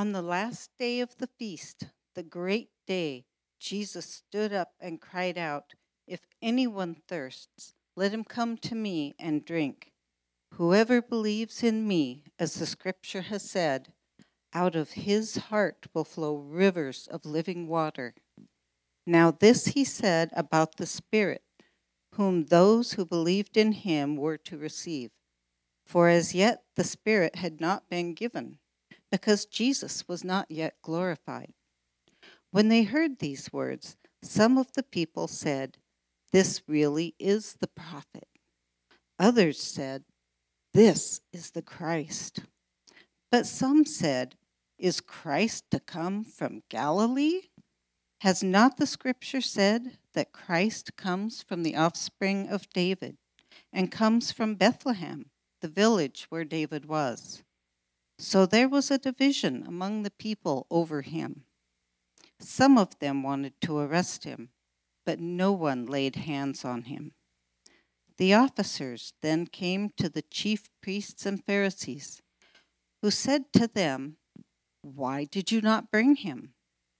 On the last day of the feast, the great day, Jesus stood up and cried out, "If anyone thirsts, let him come to me and drink. Whoever believes in me, as the scripture has said, out of his heart will flow rivers of living water." Now this he said about the Spirit, whom those who believed in him were to receive. For as yet the Spirit had not been given, because Jesus was not yet glorified. When they heard these words, some of the people said, "This really is the prophet." Others said, "This is the Christ." But some said, "Is Christ to come from Galilee? Has not the scripture said that Christ comes from the offspring of David and comes from Bethlehem, the village where David was?" So there was a division among the people over him. Some of them wanted to arrest him, but no one laid hands on him. The officers then came to the chief priests and Pharisees, who said to them, "Why did you not bring him?"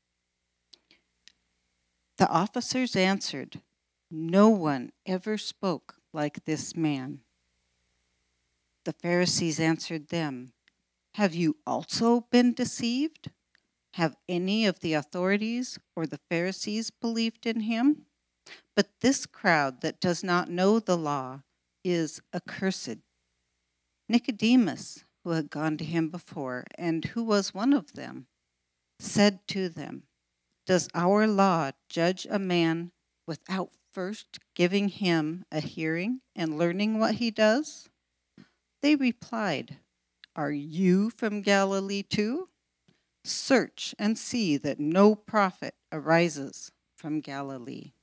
The officers answered, "No one ever spoke like this man." The Pharisees answered them, "Have you also been deceived? Have any of the authorities or the Pharisees believed in him? But this crowd that does not know the law is accursed." Nicodemus, who had gone to him before, and who was one of them, said to them, "Does our law judge a man without first giving him a hearing and learning what he does?" They replied, "Are you from Galilee too? Search and see that no prophet arises from Galilee."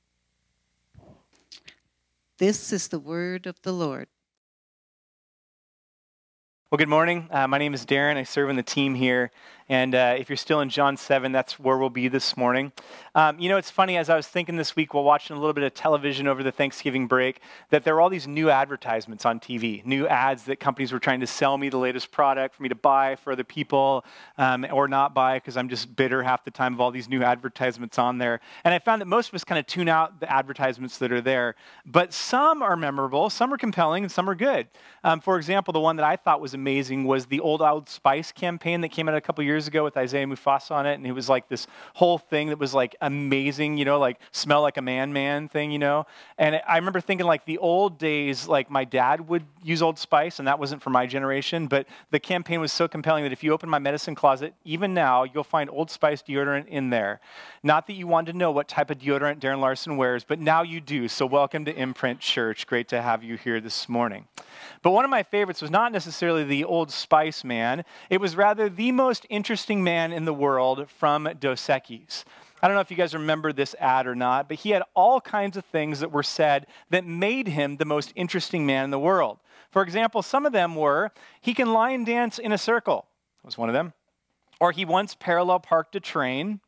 This is the word of the Lord. Well, good morning. My name is Darren. I serve on the team here. And if you're still in John 7, that's where we'll be this morning. It's funny, as I was thinking this week while watching a little bit of television over the Thanksgiving break, that there were all these new advertisements on TV, new ads that companies were trying to sell me the latest product for me to buy for other people or not buy because I'm just bitter half the time of all these new advertisements on there. And I found that most of us kind of tune out the advertisements that are there. But some are memorable, some are compelling, and some are good. For example, the one that I thought was amazing was the Old Spice campaign that came out a couple years ago with Isaiah Mufasa on it, and it was like this whole thing that was like amazing, like smell like a man thing, And I remember thinking like the old days, like my dad would use Old Spice, and that wasn't for my generation, but the campaign was so compelling that if you open my medicine closet, even now, you'll find Old Spice deodorant in there. Not that you wanted to know what type of deodorant Darren Larson wears, but now you do, so welcome to Imprint Church. Great to have you here this morning. But one of my favorites was not necessarily the Old Spice man. It was rather the most interesting man in the world from Dos Equis. I don't know if you guys remember this ad or not, but he had all kinds of things that were said that made him the most interesting man in the world. For example, some of them were, he can line dance in a circle. That was one of them. Or he once parallel parked a train.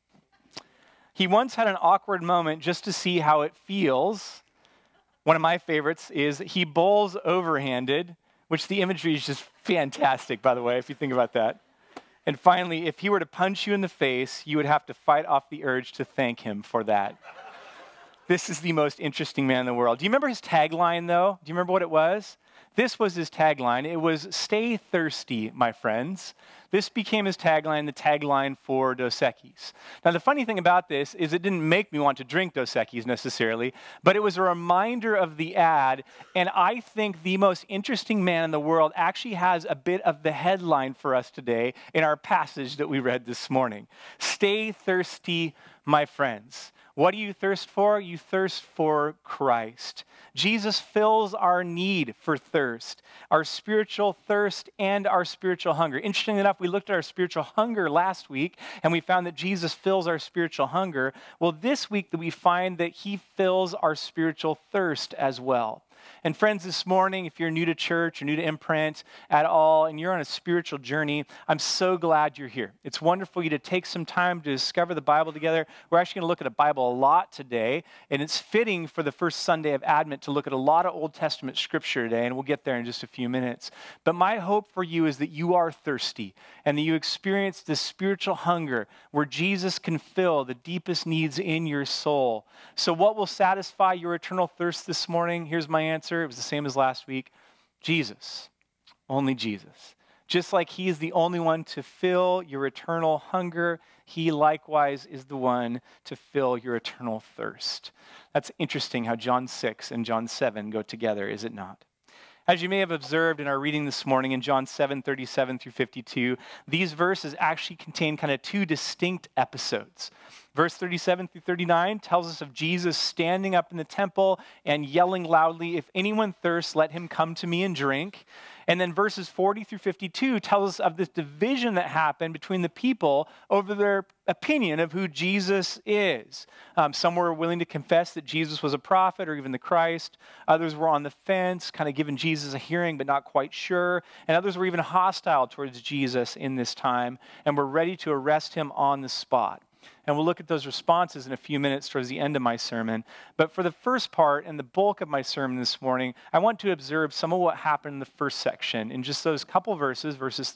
He once had an awkward moment just to see how it feels. One of my favorites is he bowls overhanded, which the imagery is just fantastic, by the way, if you think about that. And finally, if he were to punch you in the face, you would have to fight off the urge to thank him for that. This is the most interesting man in the world. Do you remember his tagline, though? Do you remember what it was? This was his tagline. It was, "Stay thirsty, my friends." This became his tagline, the tagline for Dos Equis. Now, the funny thing about this is it didn't make me want to drink Dos Equis necessarily, but it was a reminder of the ad, and I think the most interesting man in the world actually has a bit of the headline for us today in our passage that we read this morning. Stay thirsty, my friends. What do you thirst for? You thirst for Christ. Jesus fills our need for thirst, our spiritual thirst and our spiritual hunger. Interestingly enough, we looked at our spiritual hunger last week, and we found that Jesus fills our spiritual hunger. Well, this week we find that he fills our spiritual thirst as well. And friends, this morning, if you're new to church or new to Imprint at all, and you're on a spiritual journey, I'm so glad you're here. It's wonderful for you to take some time to discover the Bible together. We're actually going to look at a Bible a lot today, and it's fitting for the first Sunday of Advent to look at a lot of Old Testament scripture today, and we'll get there in just a few minutes. But my hope for you is that you are thirsty and that you experience this spiritual hunger where Jesus can fill the deepest needs in your soul. So what will satisfy your eternal thirst this morning? Here's my answer. It was the same as last week. Jesus. Only Jesus. Just like he is the only one to fill your eternal hunger, he likewise is the one to fill your eternal thirst. That's interesting how John 6 and John 7 go together, is it not? As you may have observed in our reading this morning in John 7:37 through 52, these verses actually contain kind of two distinct episodes. Verse 37 through 39 tells us of Jesus standing up in the temple and yelling loudly, "If anyone thirsts, let him come to me and drink." And then verses 40 through 52 tell us of this division that happened between the people over their opinion of who Jesus is. Some were willing to confess that Jesus was a prophet or even the Christ. Others were on the fence, kind of giving Jesus a hearing but not quite sure. And others were even hostile towards Jesus in this time and were ready to arrest him on the spot. And we'll look at those responses in a few minutes towards the end of my sermon. But for the first part and the bulk of my sermon this morning, I want to observe some of what happened in the first section in just those couple verses, verses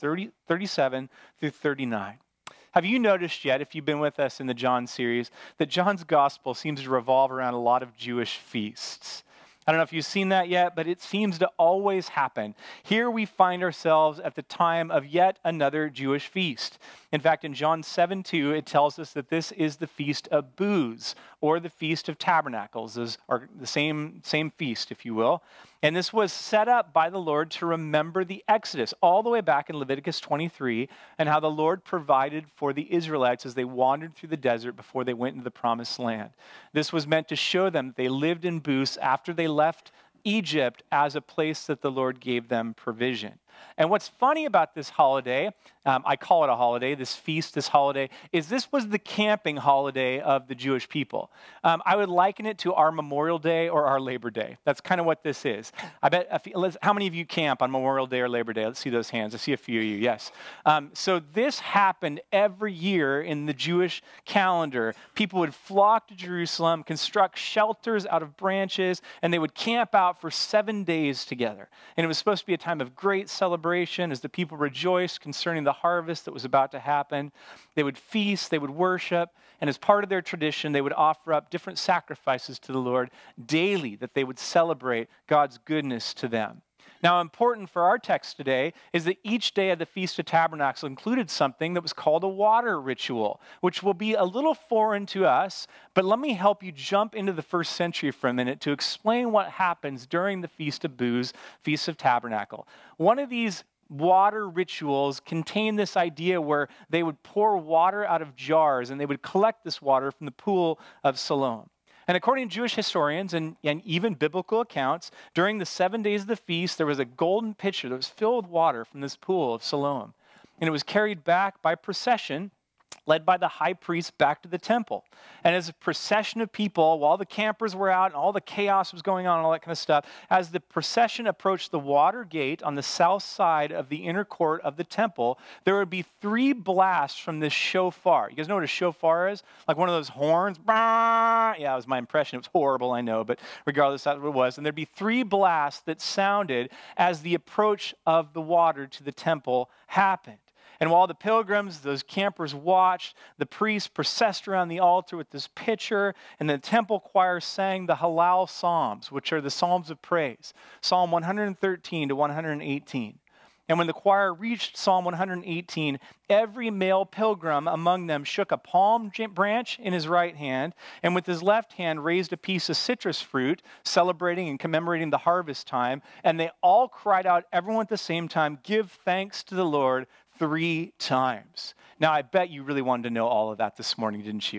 37 through 39. Have you noticed yet, if you've been with us in the John series, that John's gospel seems to revolve around a lot of Jewish feasts? I don't know if you've seen that yet, but it seems to always happen. Here we find ourselves at the time of yet another Jewish feast. In fact, in John 7:2, it tells us that this is the Feast of Booths, or the Feast of Tabernacles. Those are the same feast, if you will. And this was set up by the Lord to remember the Exodus, all the way back in Leviticus 23, and how the Lord provided for the Israelites as they wandered through the desert before they went into the Promised Land. This was meant to show them that they lived in booths after they left Egypt as a place that the Lord gave them provision. And what's funny about this holiday, I call it a holiday, this feast, this holiday, is this was the camping holiday of the Jewish people. I would liken it to our Memorial Day or our Labor Day. That's kind of what this is. I bet, how many of you camp on Memorial Day or Labor Day? Let's see those hands. I see a few of you, yes. So this happened every year in the Jewish calendar. People would flock to Jerusalem, construct shelters out of branches, and they would camp out for 7 days together. And it was supposed to be a time of great celebration as the people rejoiced concerning the harvest that was about to happen. They would feast, they would worship, and as part of their tradition, they would offer up different sacrifices to the Lord daily that they would celebrate God's goodness to them. Now, important for our text today is that each day of the Feast of Tabernacles included something that was called a water ritual, which will be a little foreign to us, but let me help you jump into the first century for a minute to explain what happens during the Feast of Booths, Feast of Tabernacle. One of these water rituals contained this idea where they would pour water out of jars and they would collect this water from the pool of Siloam. And according to Jewish historians and even biblical accounts, during the 7 days of the feast, there was a golden pitcher that was filled with water from this pool of Siloam. And it was carried back by procession, led by the high priest back to the temple. And as a procession of people, while the campers were out and all the chaos was going on and all that kind of stuff, as the procession approached the water gate on the south side of the inner court of the temple, there would be 3 blasts from this shofar. You guys know what a shofar is? Like one of those horns. Yeah, that was my impression. It was horrible, I know, but regardless, that's what it was. And there'd be 3 blasts that sounded as the approach of the water to the temple happened. And while the pilgrims, those campers watched, the priests processed around the altar with this pitcher, and the temple choir sang the Hallel Psalms, which are the Psalms of praise, Psalm 113 to 118. And when the choir reached Psalm 118, every male pilgrim among them shook a palm branch in his right hand, and with his left hand raised a piece of citrus fruit, celebrating and commemorating the harvest time. And they all cried out, everyone at the same time, "Give thanks to the Lord," 3 times. Now, I bet you really wanted to know all of that this morning, didn't you?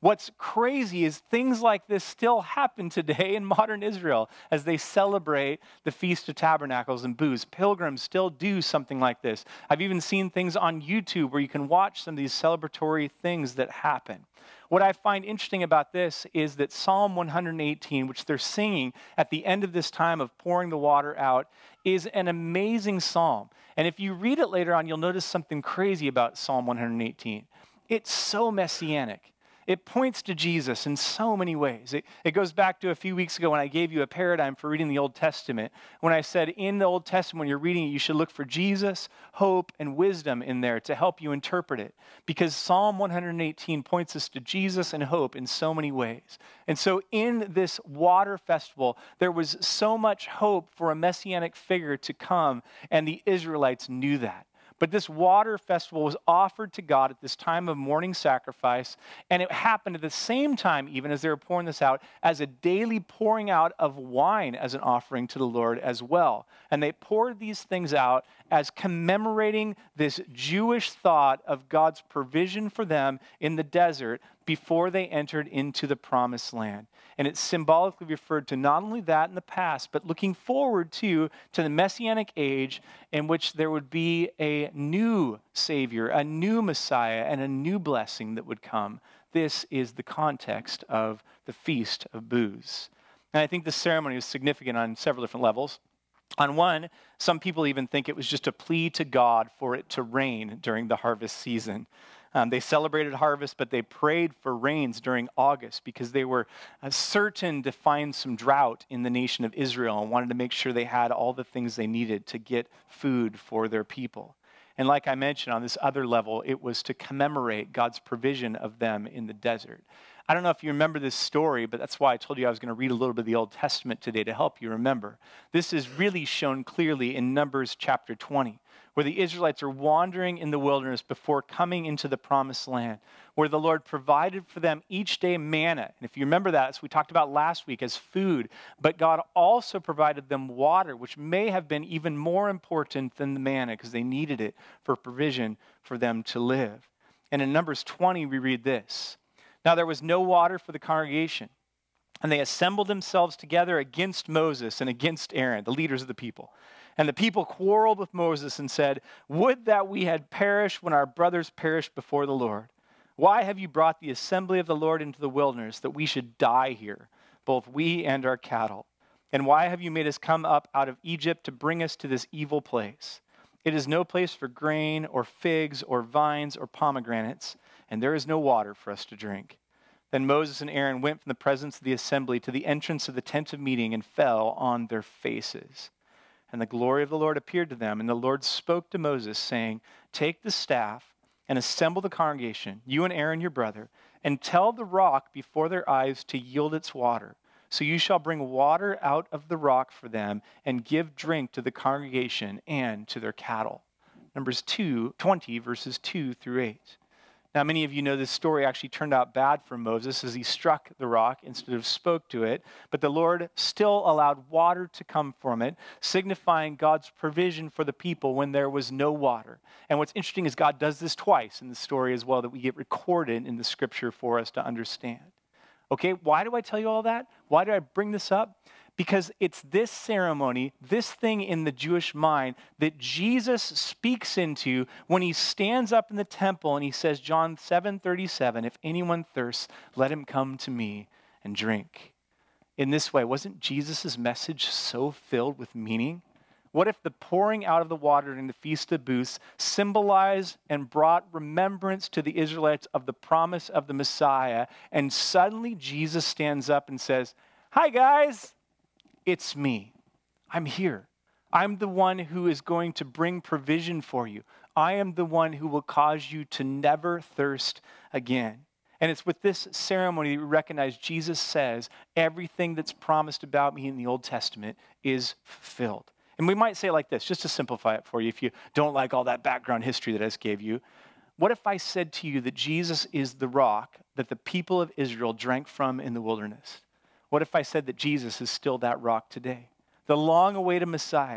What's crazy is things like this still happen today in modern Israel as they celebrate the Feast of Tabernacles and Booths. Pilgrims still do something like this. I've even seen things on YouTube where you can watch some of these celebratory things that happen. What I find interesting about this is that Psalm 118, which they're singing at the end of this time of pouring the water out, is an amazing psalm. And if you read it later on, you'll notice something crazy about Psalm 118. It's so messianic. It points to Jesus in so many ways. It goes back to a few weeks ago when I gave you a paradigm for reading the Old Testament. When I said in the Old Testament, when you're reading it, you should look for Jesus, hope, and wisdom in there to help you interpret it. Because Psalm 118 points us to Jesus and hope in so many ways. And so in this water festival, there was so much hope for a messianic figure to come, and the Israelites knew that. But this water festival was offered to God at this time of morning sacrifice, and it happened at the same time, even as they were pouring this out, as a daily pouring out of wine as an offering to the Lord as well. And they poured these things out as commemorating this Jewish thought of God's provision for them in the desert before they entered into the promised land. And it symbolically referred to not only that in the past, but looking forward to the Messianic age in which there would be a new Savior, a new Messiah, and a new blessing that would come. This is the context of the Feast of Booths. And I think the ceremony is significant on several different levels. On one, some people even think it was just a plea to God for it to rain during the harvest season. They celebrated harvest, but they prayed for rains during August because they were certain to find some drought in the nation of Israel and wanted to make sure they had all the things they needed to get food for their people. And like I mentioned, on this other level, it was to commemorate God's provision of them in the desert. I don't know if you remember this story, but that's why I told you I was going to read a little bit of the Old Testament today to help you remember. This is really shown clearly in Numbers chapter 20, where the Israelites are wandering in the wilderness before coming into the promised land, where the Lord provided for them each day manna. And if you remember that, as we talked about last week, as food, but God also provided them water, which may have been even more important than the manna because they needed it for provision for them to live. And in Numbers 20, we read this. Now there was no water for the congregation, and they assembled themselves together against Moses and against Aaron, the leaders of the people. And the people quarreled with Moses and said, "Would that we had perished when our brothers perished before the Lord. Why have you brought the assembly of the Lord into the wilderness, that we should die here, both we and our cattle? And why have you made us come up out of Egypt to bring us to this evil place? It is no place for grain or figs or vines or pomegranates, and there is no water for us to drink." Then Moses and Aaron went from the presence of the assembly to the entrance of the tent of meeting and fell on their faces. And the glory of the Lord appeared to them, and the Lord spoke to Moses, saying, "Take the staff and assemble the congregation, you and Aaron your brother, and tell the rock before their eyes to yield its water. So you shall bring water out of the rock for them and give drink to the congregation and to their cattle." Numbers 20, verses 2 through 8. Now, many of you know this story actually turned out bad for Moses as he struck the rock instead of spoke to it. But the Lord still allowed water to come from it, signifying God's provision for the people when there was no water. And what's interesting is God does this twice in the story as well that we get recorded in the scripture for us to understand. Okay, why do I tell you all that? Why do I bring this up? Because it's this ceremony, this thing in the Jewish mind that Jesus speaks into when he stands up in the temple and he says, John 7:37, "If anyone thirsts, let him come to me and drink." In this way, wasn't Jesus' message so filled with meaning? What if the pouring out of the water during the Feast of Booths symbolized and brought remembrance to the Israelites of the promise of the Messiah, and suddenly Jesus stands up and says, "Hi guys, it's me. I'm here. I'm the one who is going to bring provision for you. I am the one who will cause you to never thirst again." And it's with this ceremony that we recognize Jesus says, everything that's promised about me in the Old Testament is fulfilled. And we might say it like this, just to simplify it for you, if you don't like all that background history that I just gave you. What if I said to you that Jesus is the rock that the people of Israel drank from in the wilderness? What if I said that Jesus is still that rock today? The long-awaited Messiah,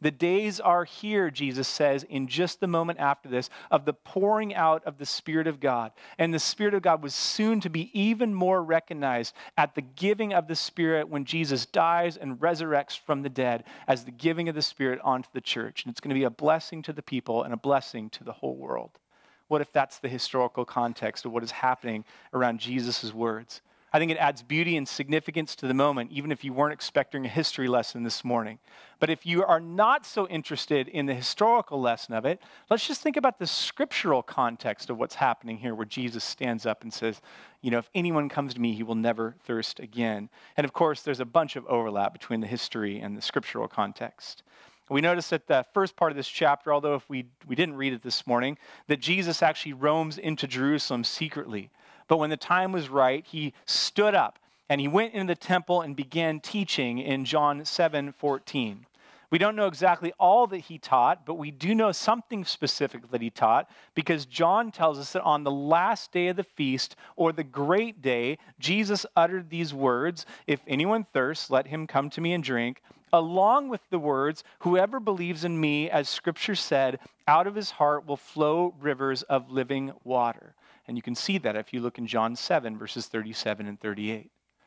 The days are here, Jesus says, in just the moment after this, of the pouring out of the Spirit of God. And the Spirit of God was soon to be even more recognized at the giving of the Spirit when Jesus dies and resurrects from the dead as the giving of the Spirit onto the church. And it's going to be a blessing to the people and a blessing to the whole world. What if that's the historical context of what is happening around Jesus' words? I think it adds beauty and significance to the moment, even if you weren't expecting a history lesson this morning. But if you are not so interested in the historical lesson of it, let's just think about the scriptural context of what's happening here, where Jesus stands up and says, if anyone comes to me, he will never thirst again. And of course, there's a bunch of overlap between the history and the scriptural context. We notice that the first part of this chapter, although if we didn't read it this morning, that Jesus actually roams into Jerusalem secretly. But when the time was right, he stood up and he went into the temple and began teaching in John 7:14. We don't know exactly all that he taught, but we do know something specific that he taught, because John tells us that on the last day of the feast, or the great day, Jesus uttered these words, "If anyone thirsts, let him come to me and drink," along with the words, "Whoever believes in me, as Scripture said, out of his heart will flow rivers of living water." And you can see that if you look in John 7, verses 37 and 38.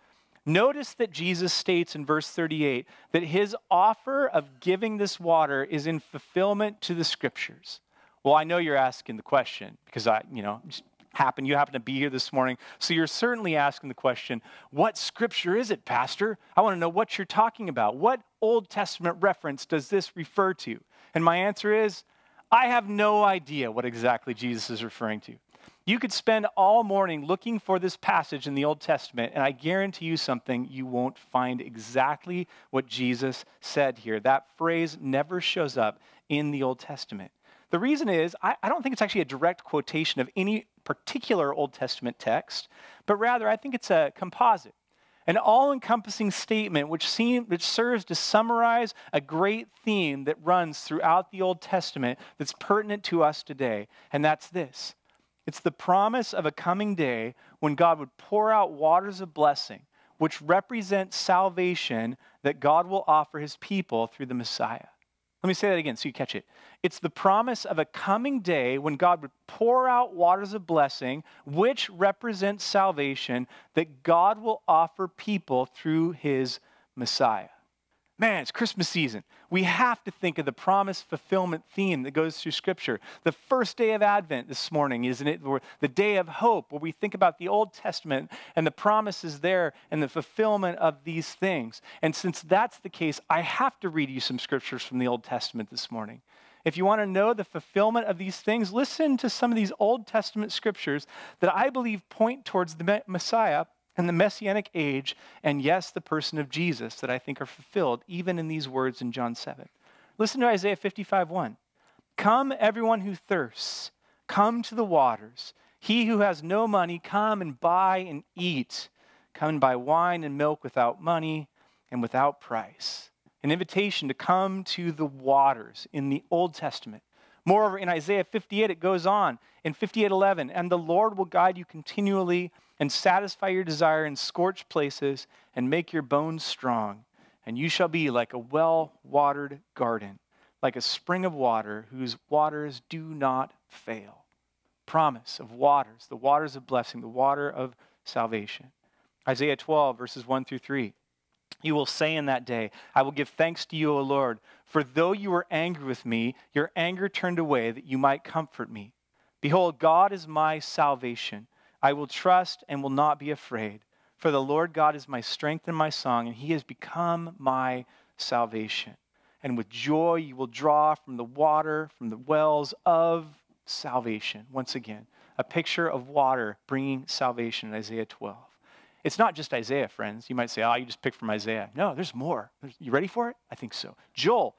Notice that Jesus states in verse 38 that his offer of giving this water is in fulfillment to the Scriptures. Well, I know you're asking the question because you happen to be here this morning. So you're certainly asking the question, what Scripture is it, Pastor? I want to know what you're talking about. What Old Testament reference does this refer to? And my answer is, I have no idea what exactly Jesus is referring to. You could spend all morning looking for this passage in the Old Testament, and I guarantee you something, you won't find exactly what Jesus said here. That phrase never shows up in the Old Testament. The reason is, I don't think it's actually a direct quotation of any particular Old Testament text, but rather I think it's a composite, an all-encompassing statement which serves to summarize a great theme that runs throughout the Old Testament that's pertinent to us today, and that's this. It's the promise of a coming day when God would pour out waters of blessing, which represent salvation that God will offer his people through the Messiah. Let me say that again so you catch it. It's the promise of a coming day when God would pour out waters of blessing, which represent salvation that God will offer people through his Messiah. Man, it's Christmas season. We have to think of the promise fulfillment theme that goes through Scripture. The first day of Advent this morning, isn't it? The day of hope, where we think about the Old Testament and the promises there and the fulfillment of these things. And since that's the case, I have to read you some scriptures from the Old Testament this morning. If you want to know the fulfillment of these things, listen to some of these Old Testament scriptures that I believe point towards the Messiah and the Messianic age, and yes, the person of Jesus that I think are fulfilled even in these words in John 7. Listen to Isaiah 55:1. "Come, everyone who thirsts, come to the waters. He who has no money, come and buy and eat. Come and buy wine and milk without money and without price." An invitation to come to the waters in the Old Testament. Moreover, in Isaiah 58, it goes on in 58:11, "And the Lord will guide you continually and satisfy your desire in scorched places and make your bones strong. And you shall be like a well-watered garden, like a spring of water whose waters do not fail." Promise of waters, the waters of blessing, the water of salvation. Isaiah 12, verses 1 through 3. "You will say in that day, I will give thanks to you, O Lord, for though you were angry with me, your anger turned away that you might comfort me. Behold, God is my salvation. I will trust and will not be afraid. For the Lord God is my strength and my song, and he has become my salvation. And with joy you will draw from the water, from the wells of salvation." Once again, a picture of water bringing salvation in Isaiah 12. It's not just Isaiah, friends. You might say, you just picked from Isaiah. No, there's more. You ready for it? I think so. Joel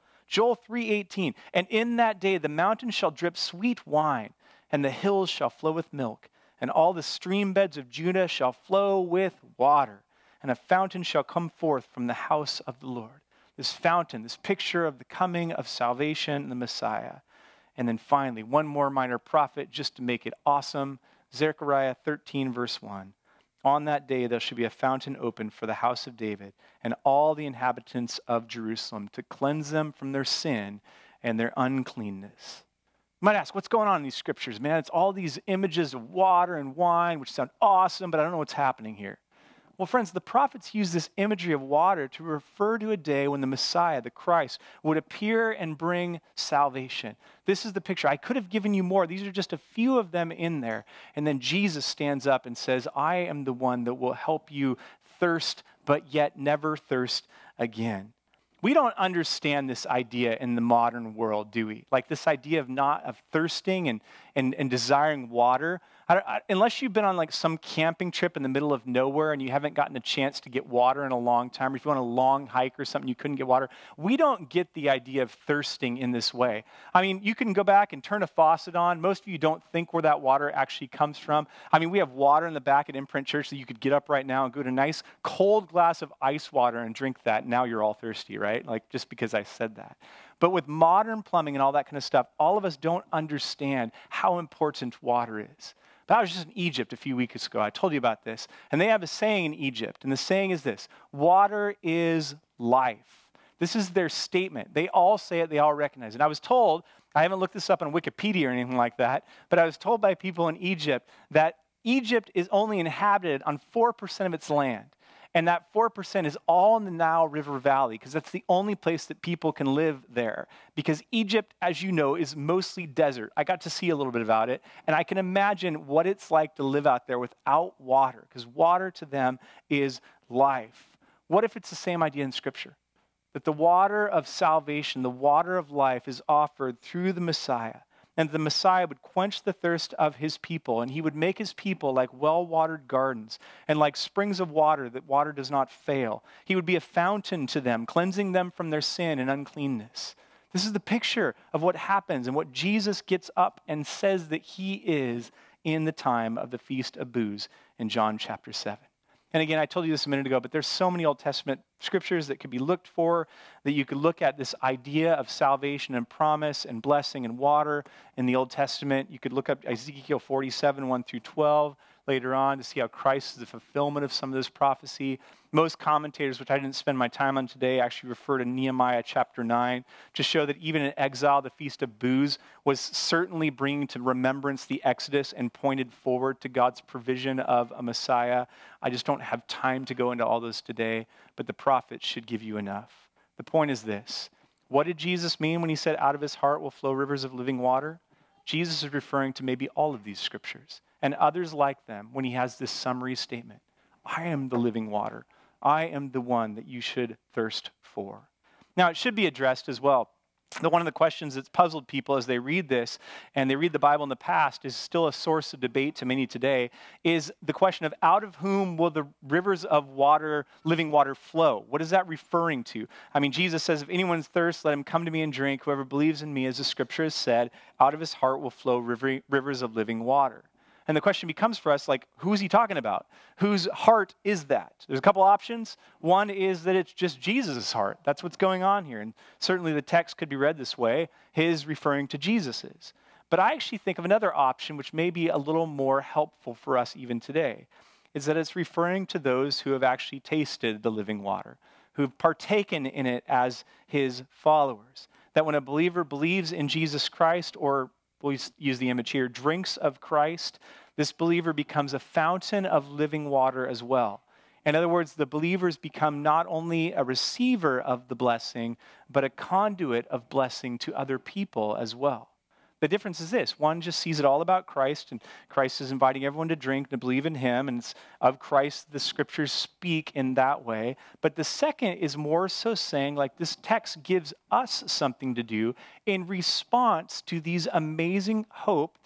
3:18. "And in that day the mountains shall drip sweet wine, and the hills shall flow with milk. And all the stream beds of Judah shall flow with water, and a fountain shall come forth from the house of the Lord." This fountain, this picture of the coming of salvation and the Messiah. And then finally, one more minor prophet just to make it awesome. Zechariah 13, verse 1. On that day there shall be a fountain opened for the house of David and all the inhabitants of Jerusalem to cleanse them from their sin and their uncleanness. You might ask, what's going on in these scriptures, man? It's all these images of water and wine, which sound awesome, but I don't know what's happening here. Well, friends, the prophets use this imagery of water to refer to a day when the Messiah, the Christ, would appear and bring salvation. This is the picture. I could have given you more. These are just a few of them in there. And then Jesus stands up and says, I am the one that will help you thirst, but yet never thirst again. We don't understand this idea in the modern world, do we? Like this idea of thirsting and desiring water. Unless you've been on like some camping trip in the middle of nowhere and you haven't gotten a chance to get water in a long time, or if you went on a long hike or something, you couldn't get water, we don't get the idea of thirsting in this way. I mean, you can go back and turn a faucet on. Most of you don't think where that water actually comes from. I mean, we have water in the back at Imprint Church that you could get up right now and go to a nice cold glass of ice water and drink that. Now you're all thirsty, right? Like just because I said that. But with modern plumbing and all that kind of stuff, all of us don't understand how important water is. But I was just in Egypt a few weeks ago. I told you about this. And they have a saying in Egypt. And the saying is this: water is life. This is their statement. They all say it. They all recognize it. And I was told, I haven't looked this up on Wikipedia or anything like that, but I was told by people in Egypt that Egypt is only inhabited on 4% of its land. And that 4% is all in the Nile River Valley, because that's the only place that people can live there. Because Egypt, as you know, is mostly desert. I got to see a little bit about it, and I can imagine what it's like to live out there without water, because water to them is life. What if it's the same idea in Scripture? That the water of salvation, the water of life, is offered through the Messiah. And the Messiah would quench the thirst of his people, and he would make his people like well-watered gardens and like springs of water that water does not fail. He would be a fountain to them, cleansing them from their sin and uncleanness. This is the picture of what happens and what Jesus gets up and says that he is in the time of the Feast of Booths in John chapter 7. And again, I told you this a minute ago, but there's so many Old Testament scriptures that could be looked for, that you could look at this idea of salvation and promise and blessing and water in the Old Testament. You could look up Ezekiel 47, 1 through 12 later on to see how Christ is the fulfillment of some of this prophecy. Most commentators, which I didn't spend my time on today, actually refer to Nehemiah chapter 9 to show that even in exile, the Feast of Booths was certainly bringing to remembrance the Exodus and pointed forward to God's provision of a Messiah. I just don't have time to go into all those today, but the prophets should give you enough. The point is this: what did Jesus mean when he said, out of his heart will flow rivers of living water? Jesus is referring to maybe all of these scriptures and others like them when he has this summary statement: I am the living water. I am the one that you should thirst for. Now, it should be addressed as well. One of the questions that's puzzled people as they read this and they read the Bible in the past, is still a source of debate to many today, is the question of out of whom will the rivers of water, living water, flow? What is that referring to? I mean, Jesus says, if anyone's thirst, let him come to me and drink. Whoever believes in me, as the scripture has said, out of his heart will flow rivers of living water. And the question becomes for us, like, who is he talking about? Whose heart is that? There's a couple options. One is that it's just Jesus' heart. That's what's going on here. And certainly the text could be read this way, his referring to Jesus's. But I actually think of another option, which may be a little more helpful for us even today, is that it's referring to those who have actually tasted the living water, who have partaken in it as his followers. That when a believer believes in Jesus Christ, or we'll use the image here, drinks of Christ, this believer becomes a fountain of living water as well. In other words, the believers become not only a receiver of the blessing, but a conduit of blessing to other people as well. The difference is this: one just sees it all about Christ, and Christ is inviting everyone to drink, to believe in him, and it's of Christ the scriptures speak in that way. But the second is more so saying, like, this text gives us something to do in response to this amazing hope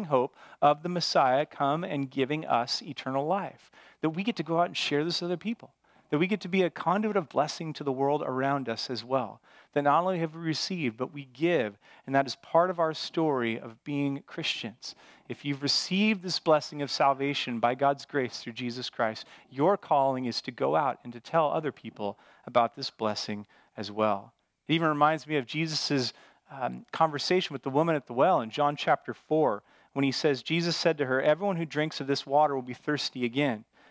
of the Messiah come and giving us eternal life. That we get to go out and share this with other people. That we get to be a conduit of blessing to the world around us as well. That not only have we received, but we give. And that is part of our story of being Christians. If you've received this blessing of salvation by God's grace through Jesus Christ, your calling is to go out and to tell other people about this blessing as well. It even reminds me of Jesus' conversation with the woman at the well in John chapter 4, when he says, Jesus said to her, everyone who drinks of this water will be thirsty again.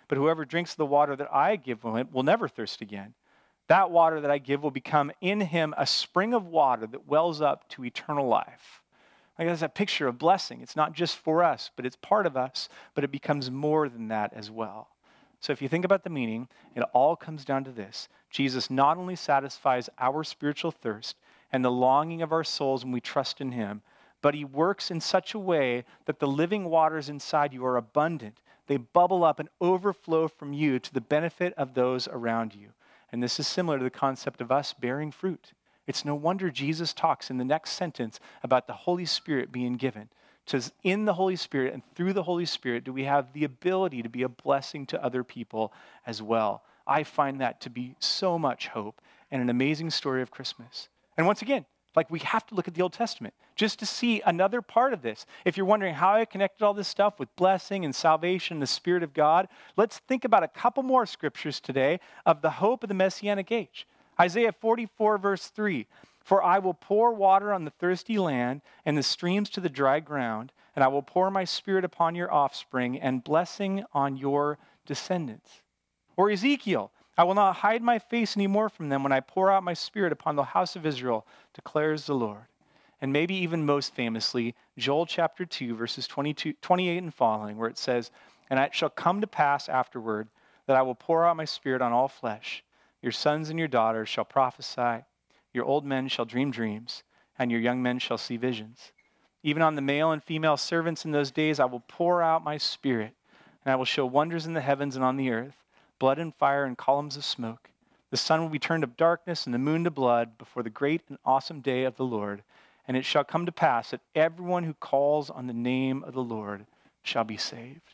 But whoever drinks the water that I give will never thirst again. That water that I give will become in him a spring of water that wells up to eternal life. Like that's a picture of blessing. It's not just for us, but it's part of us, but it becomes more than that as well. So if you think about the meaning, it all comes down to this. Jesus not only satisfies our spiritual thirst and the longing of our souls when we trust in him, but he works in such a way that the living waters inside you are abundant. They bubble up and overflow from you to the benefit of those around you. And this is similar to the concept of us bearing fruit. It's no wonder Jesus talks in the next sentence about the Holy Spirit being given. Because in the Holy Spirit and through the Holy Spirit do we have the ability to be a blessing to other people as well. I find that to be so much hope and an amazing story of Christmas. And once again, like we have to look at the Old Testament just to see another part of this. If you're wondering how I connected all this stuff with blessing and salvation and the Spirit of God, let's think about a couple more scriptures today of the hope of the Messianic age. Isaiah 44 verse 3, "For I will pour water on the thirsty land and the streams to the dry ground, and I will pour my Spirit upon your offspring and blessing on your descendants." Or Ezekiel, "I will not hide my face anymore from them when I pour out my Spirit upon the house of Israel, declares the Lord." And maybe even most famously, Joel chapter 2, verses 28 and following, where it says, "And it shall come to pass afterward that I will pour out my Spirit on all flesh. Your sons and your daughters shall prophesy. Your old men shall dream dreams, and your young men shall see visions. Even on the male and female servants in those days I will pour out my Spirit, and I will show wonders in the heavens and on the earth, blood and fire and columns of smoke. The sun will be turned to darkness and the moon to blood before the great and awesome day of the Lord. And it shall come to pass that everyone who calls on the name of the Lord shall be saved."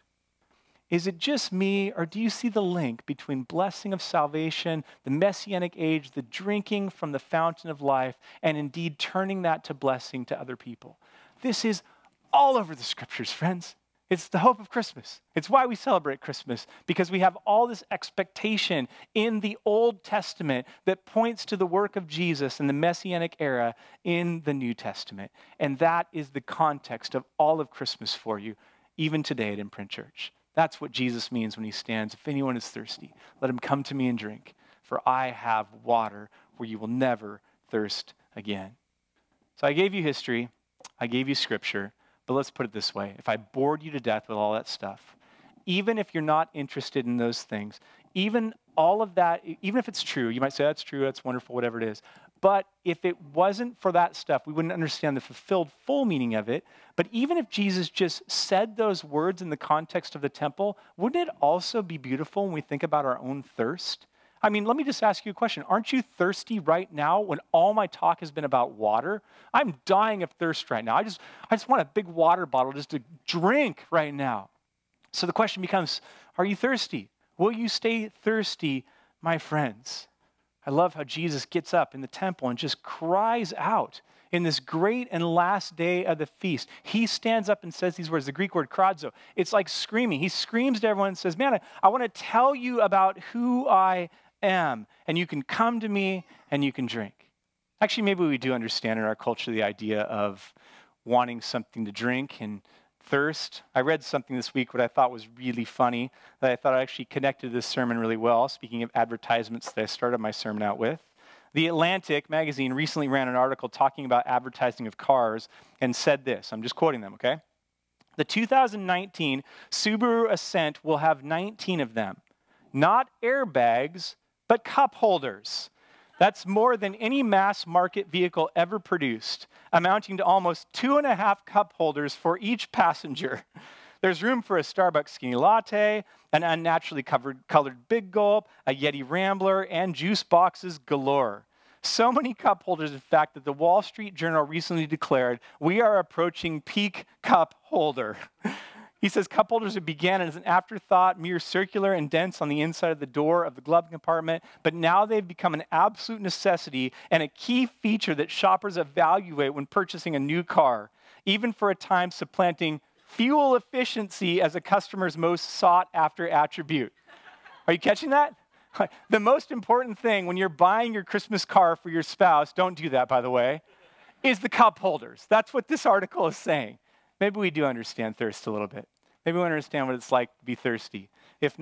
Is it just me, or do you see the link between blessing of salvation, the Messianic age, the drinking from the fountain of life, and indeed turning that to blessing to other people? This is all over the scriptures, friends. It's the hope of Christmas. It's why we celebrate Christmas, because we have all this expectation in the Old Testament that points to the work of Jesus in the Messianic era in the New Testament. And that is the context of all of Christmas for you, even today at Imprint Church. That's what Jesus means when he stands. "If anyone is thirsty, let him come to me and drink, for I have water where you will never thirst again." So I gave you history, I gave you scripture, but let's put it this way. If I bored you to death with all that stuff, even if you're not interested in those things, even all of that, even if it's true, you might say, "That's true, that's wonderful, whatever it is." But if it wasn't for that stuff, we wouldn't understand the fulfilled full meaning of it. But even if Jesus just said those words in the context of the temple, wouldn't it also be beautiful when we think about our own thirst? I mean, let me just ask you a question. Aren't you thirsty right now when all my talk has been about water? I'm dying of thirst right now. I just want a big water bottle just to drink right now. So the question becomes, are you thirsty? Will you stay thirsty, my friends? I love how Jesus gets up in the temple and just cries out in this great and last day of the feast. He stands up and says these words, the Greek word kradzo. It's like screaming. He screams to everyone and says, "Man, I want to tell you about who I am, and you can come to me and you can drink." Actually, maybe we do understand in our culture the idea of wanting something to drink and thirst. I read something this week what I thought was really funny, that I thought actually connected this sermon really well, speaking of advertisements that I started my sermon out with. The Atlantic magazine recently ran an article talking about advertising of cars and said this, I'm just quoting them, okay? "The 2019 Subaru Ascent will have 19 of them. Not airbags, but cup holders. That's more than any mass market vehicle ever produced, amounting to almost 2.5 cup holders for each passenger. There's room for a Starbucks skinny latte, an unnaturally colored Big Gulp, a Yeti Rambler, and juice boxes galore. So many cup holders, in fact, that the Wall Street Journal recently declared, we are approaching peak cup holder." He says cup holders began as an afterthought, mere circular and dense on the inside of the door of the glove compartment, but now they've become an absolute necessity and a key feature that shoppers evaluate when purchasing a new car, even for a time supplanting fuel efficiency as a customer's most sought-after attribute. Are you catching that? The most important thing when you're buying your Christmas car for your spouse, don't do that, by the way, is the cup holders. That's what this article is saying. Maybe we do understand thirst a little bit. Maybe we understand what it's like to be thirsty. If not,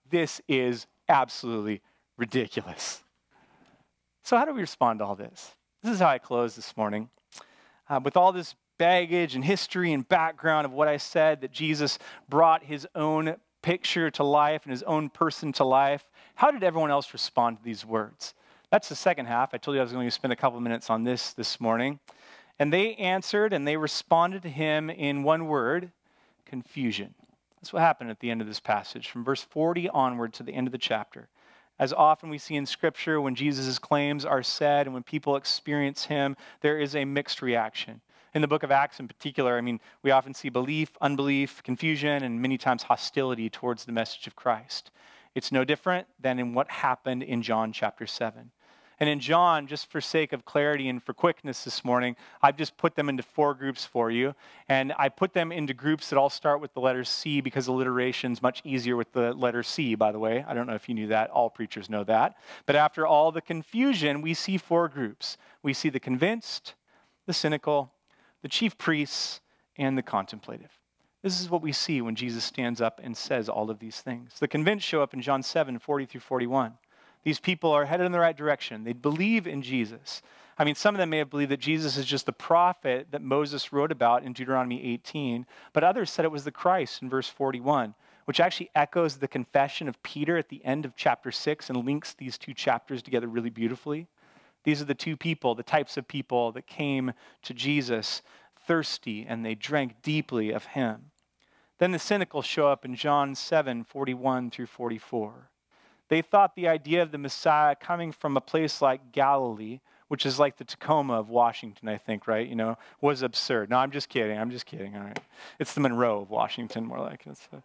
this is absolutely ridiculous. So how do we respond to all this? This is how I close this morning. With all this baggage and history and background of what I said, that Jesus brought his own picture to life and his own person to life, how did everyone else respond to these words? That's the second half. I told you I was going to spend a couple minutes on this morning. And they answered and they responded to him in one word: confusion. That's what happened at the end of this passage, from verse 40 onward to the end of the chapter. As often we see in Scripture, when Jesus' claims are said and when people experience him, there is a mixed reaction. In the book of Acts in particular, we often see belief, unbelief, confusion, and many times hostility towards the message of Christ. It's no different than in what happened in John chapter 7. And in John, just for sake of clarity and for quickness this morning, I've just put them into 4 groups for you. And I put them into groups that all start with the letter C because alliteration is much easier with the letter C, by the way. I don't know if you knew that. All preachers know that. But after all the confusion, we see 4 groups. We see the convinced, the cynical, the chief priests, and the contemplative. This is what we see when Jesus stands up and says all of these things. The convinced show up in John 7, 40 through 41. These people are headed in the right direction. They believe in Jesus. Some of them may have believed that Jesus is just the prophet that Moses wrote about in Deuteronomy 18, but others said it was the Christ in verse 41, which actually echoes the confession of Peter at the end of chapter 6 and links these 2 chapters together really beautifully. These are the 2 people, the types of people that came to Jesus thirsty, and they drank deeply of him. Then the cynical show up in John 7, 41 through 44. They thought the idea of the Messiah coming from a place like Galilee, which is like the Tacoma of Washington, I think, right? Was absurd. No, I'm just kidding. All right. It's the Monroe of Washington, more like.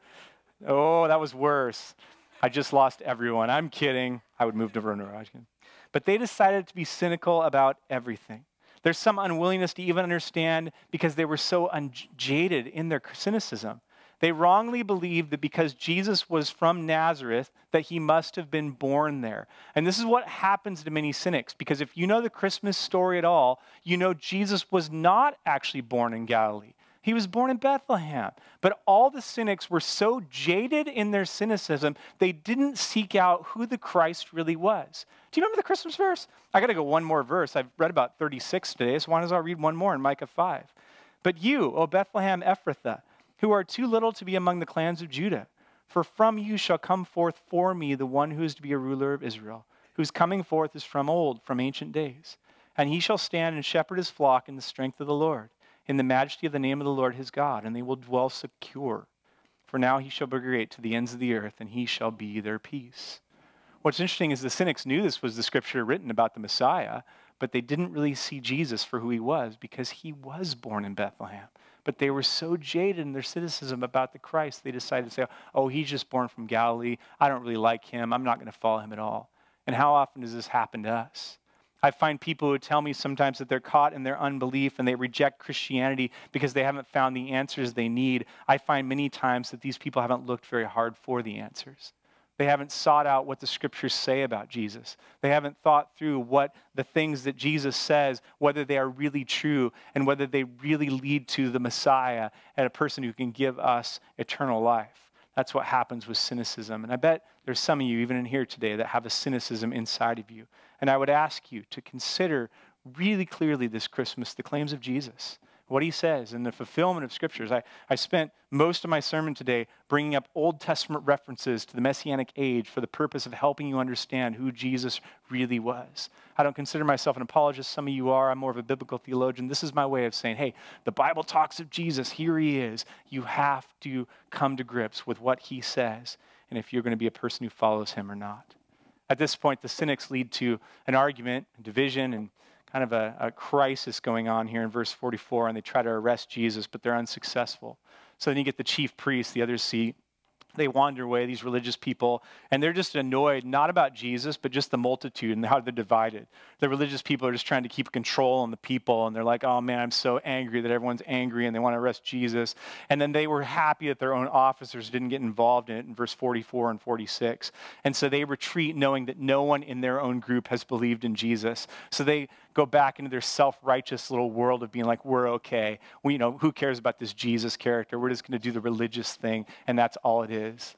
Oh, that was worse. I just lost everyone. I'm kidding. I would move to Monroe. But they decided to be cynical about everything. There's some unwillingness to even understand because they were so jaded in their cynicism. They wrongly believed that because Jesus was from Nazareth, that he must have been born there. And this is what happens to many cynics, because if you know the Christmas story at all, you know Jesus was not actually born in Galilee. He was born in Bethlehem. But all the cynics were so jaded in their cynicism, they didn't seek out who the Christ really was. Do you remember the Christmas verse? I got to go one more verse. I've read about 36 today, so why don't I read one more in Micah 5? But you, O Bethlehem Ephrathah, who are too little to be among the clans of Judah, for from you shall come forth for me the one who is to be a ruler of Israel, whose coming forth is from old, from ancient days. And he shall stand and shepherd his flock in the strength of the Lord, in the majesty of the name of the Lord his God, and they will dwell secure. For now he shall be great to the ends of the earth, and he shall be their peace. What's interesting is the cynics knew this was the scripture written about the Messiah, but they didn't really see Jesus for who he was because he was born in Bethlehem. But they were so jaded in their cynicism about the Christ, they decided to say, oh, he's just born from Galilee. I don't really like him. I'm not going to follow him at all. And how often does this happen to us? I find people who tell me sometimes that they're caught in their unbelief and they reject Christianity because they haven't found the answers they need. I find many times that these people haven't looked very hard for the answers. They haven't sought out what the scriptures say about Jesus. They haven't thought through what the things that Jesus says, whether they are really true and whether they really lead to the Messiah and a person who can give us eternal life. That's what happens with cynicism. And I bet there's some of you, even in here today, that have a cynicism inside of you. And I would ask you to consider really clearly this Christmas the claims of Jesus, what he says, and the fulfillment of scriptures. I spent most of my sermon today bringing up Old Testament references to the Messianic age for the purpose of helping you understand who Jesus really was. I don't consider myself an apologist. Some of you are. I'm more of a biblical theologian. This is my way of saying, hey, the Bible talks of Jesus. Here he is. You have to come to grips with what he says, and if you're going to be a person who follows him or not. At this point, the cynics lead to an argument, division, and kind of a crisis going on here in verse 44, and they try to arrest Jesus, but they're unsuccessful. So then you get the chief priests, the others see, they wander away, these religious people, and they're just annoyed, not about Jesus, but just the multitude and how they're divided. The religious people are just trying to keep control on the people, and they're like, oh man, I'm so angry that everyone's angry, and they want to arrest Jesus. And then they were happy that their own officers didn't get involved in it in verse 44 and 46. And so they retreat knowing that no one in their own group has believed in Jesus. So they go back into their self-righteous little world of being like, we're okay. Who cares about this Jesus character? We're just going to do the religious thing, and that's all it is.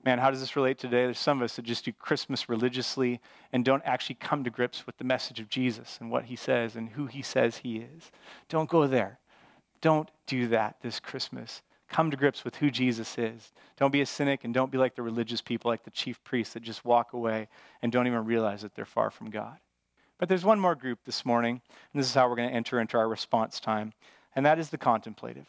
Man, how does this relate today? There's some of us that just do Christmas religiously and don't actually come to grips with the message of Jesus and what he says and who he says he is. Don't go there. Don't do that this Christmas. Come to grips with who Jesus is. Don't be a cynic and don't be like the religious people, like the chief priests that just walk away and don't even realize that they're far from God. But there's one more group this morning, and this is how we're going to enter into our response time, and that is the contemplative.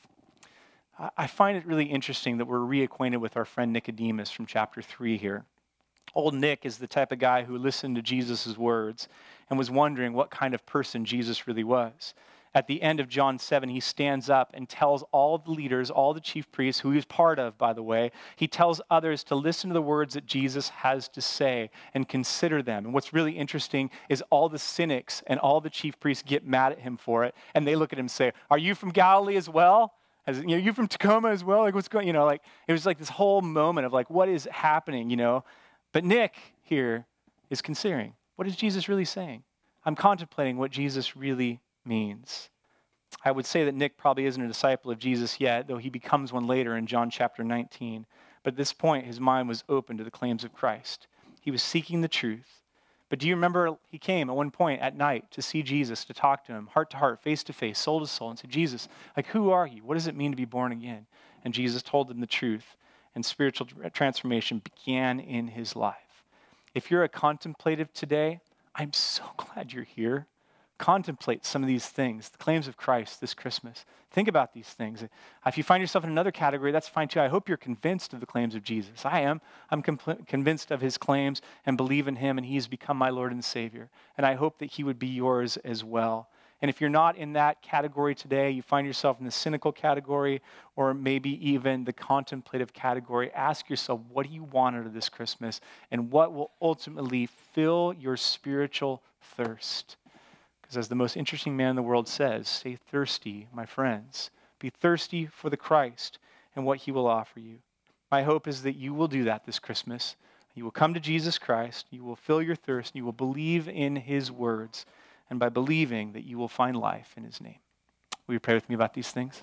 I find it really interesting that we're reacquainted with our friend Nicodemus from chapter 3 here. Old Nick is the type of guy who listened to Jesus' words and was wondering what kind of person Jesus really was. At the end of John 7, he stands up and tells all the leaders, all the chief priests, who he was part of, by the way, he tells others to listen to the words that Jesus has to say and consider them. And what's really interesting is all the cynics and all the chief priests get mad at him for it, and they look at him and say, "Are you from Galilee as well? You from Tacoma as well? Like, what's going?" Like it was like this whole moment of like, what is happening? But Nick here is considering, what is Jesus really saying? I'm contemplating what Jesus really means. I would say that Nick probably isn't a disciple of Jesus yet, though he becomes one later in John chapter 19. But at this point, his mind was open to the claims of Christ. He was seeking the truth. But do you remember he came at one point at night to see Jesus, to talk to him, heart to heart, face to face, soul to soul, and said, "Jesus, like, who are you? What does it mean to be born again?" And Jesus told him the truth, and spiritual transformation began in his life. If you're a contemplative today, I'm so glad you're here. Contemplate some of these things, the claims of Christ this Christmas. Think about these things. If you find yourself in another category, that's fine too. I hope you're convinced of the claims of Jesus. I am. I'm convinced of his claims and believe in him, and he has become my Lord and Savior. And I hope that he would be yours as well. And if you're not in that category today, you find yourself in the cynical category or maybe even the contemplative category, ask yourself, what do you want out of this Christmas? And what will ultimately fill your spiritual thirst? Because as the most interesting man in the world says, stay thirsty, my friends. Be thirsty for the Christ and what he will offer you. My hope is that you will do that this Christmas. You will come to Jesus Christ. You will fill your thirst. You will believe in his words. And by believing that you will find life in his name. Will you pray with me about these things?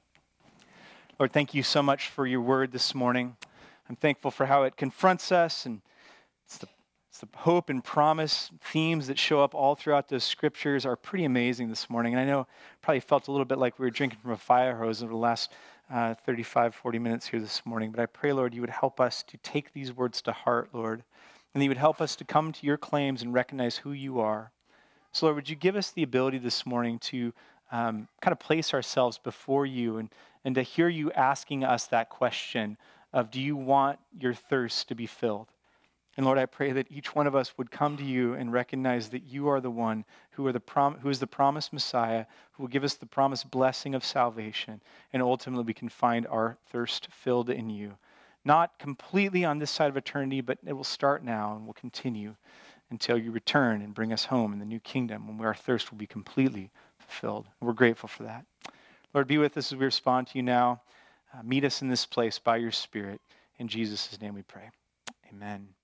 Lord, thank you so much for your word this morning. I'm thankful for how it confronts us, and it's the hope and promise themes that show up all throughout those scriptures are pretty amazing this morning. And I know probably felt a little bit like we were drinking from a fire hose over the last 35, 40 minutes here this morning. But I pray, Lord, you would help us to take these words to heart, Lord, and you would help us to come to your claims and recognize who you are. So, Lord, would you give us the ability this morning to kind of place ourselves before you and to hear you asking us that question of, do you want your thirst to be filled? And Lord, I pray that each one of us would come to you and recognize that you are the one who is the promised Messiah, who will give us the promised blessing of salvation, and ultimately we can find our thirst filled in you. Not completely on this side of eternity, but it will start now and will continue until you return and bring us home in the new kingdom when our thirst will be completely fulfilled. And we're grateful for that. Lord, be with us as we respond to you now. Meet us in this place by your Spirit. In Jesus' name we pray. Amen.